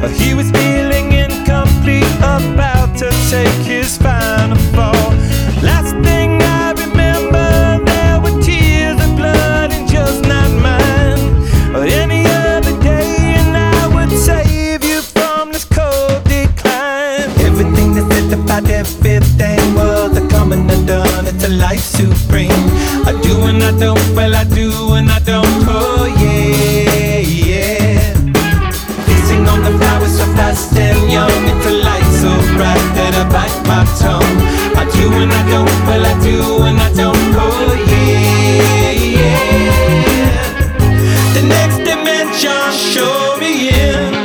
He was feeling incomplete, about to take his final fall. Last thing I remember, there were tears of blood and just not mine. Any other day and I would save you from this cold decline. Everything they said about everything was a coming undone. It's a life supreme. I do and I don't, well I do and I don't. Oh yeah, yeah. Kissing on the flowers so fast and young. It's a light so bright that I bite my tongue. I do and I don't, well I do and I don't. Oh yeah, yeah. The next dimension, show me in.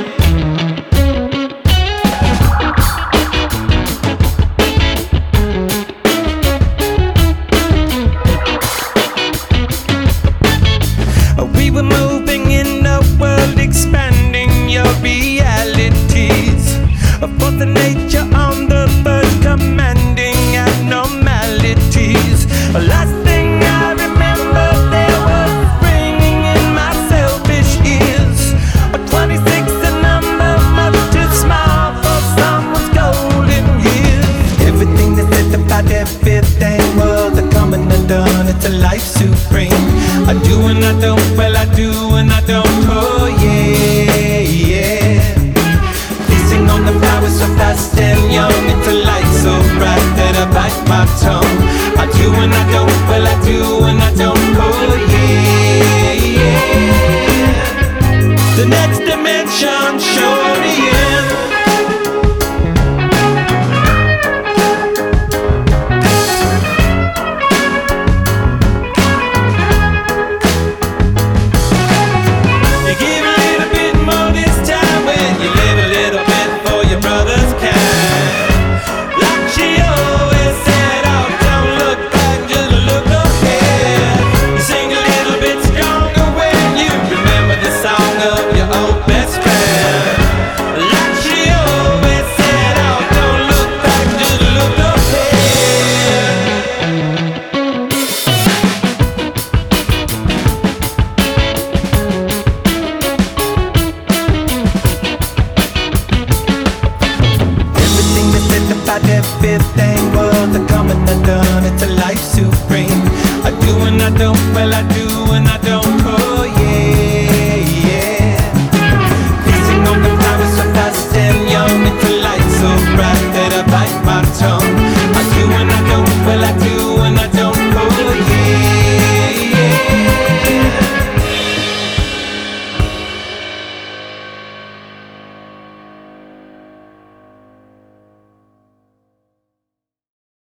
We were moving in a world, expanding your realities. For the nature on the verge, commanding abnormalities. Last thing I remember, there was ringing in my selfish ears. 26 a number, much too small for someone's golden years. Everything they said about everything was a coming undone. It's a life supreme. I do and I don't, well I do and I don't. Oh yeah, yeah. Kissing on the flowers so fast and young. It's a light so bright that I bite my tongue. I do and I don't, well I do and I don't. Oh yeah, yeah. The next dimension, show me in. Everything was a coming undone. It's a life supreme. I do and I don't, well I do and I don't.